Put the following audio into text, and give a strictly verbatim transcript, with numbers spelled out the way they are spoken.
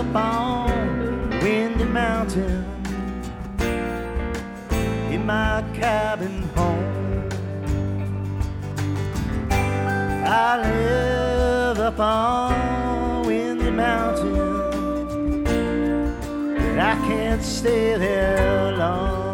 up on Windy Mountain in my cabin home. I live up on Windy Mountain, but I can't stay there long.